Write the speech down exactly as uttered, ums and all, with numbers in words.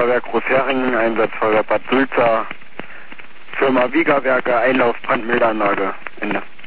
Feuerwehr Großheringen, Einsatzfeuerwehr Bad Sulza, Firma Wiegerwerke, Einlauf Brandmeldeanlage, Ende.